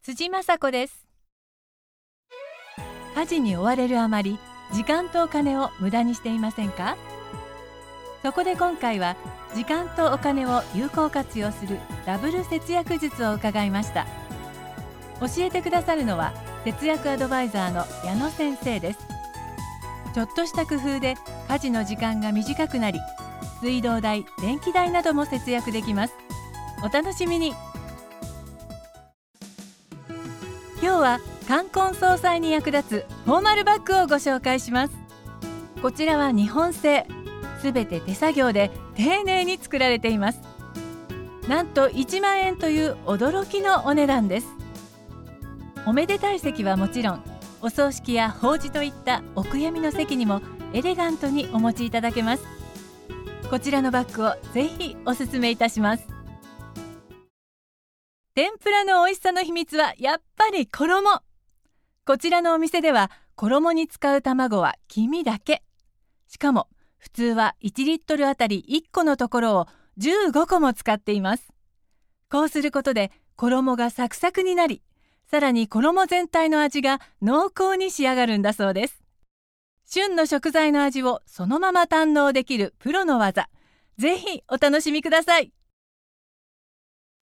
辻雅子です。家事に追われるあまり、時間とお金を無駄にしていませんか？そこで今回は、時間とお金を有効活用するダブル節約術を伺いました。教えてくださるのは、節約アドバイザーの矢野先生です。ちょっとした工夫で家事の時間が短くなり、水道代、電気代なども節約できます。お楽しみに。今日は冠婚葬祭に役立つフォーマルバッグをご紹介します。こちらは日本製、すべて手作業で丁寧に作られています。なんと1万円という驚きのお値段です。おめでたい席はもちろん、お葬式や法事といったお悔やみの席にもエレガントにお持ちいただけます。こちらのバッグをぜひおすすめいたします。天ぷらの美味しさの秘密はやっぱり衣。こちらのお店では衣に使う卵は黄身だけ。しかも普通は1リットルあたり1個のところを15個も使っています。こうすることで衣がサクサクになり、さらに衣全体の味が濃厚に仕上がるんだそうです。旬の食材の味をそのまま堪能できるプロの技。ぜひお楽しみください。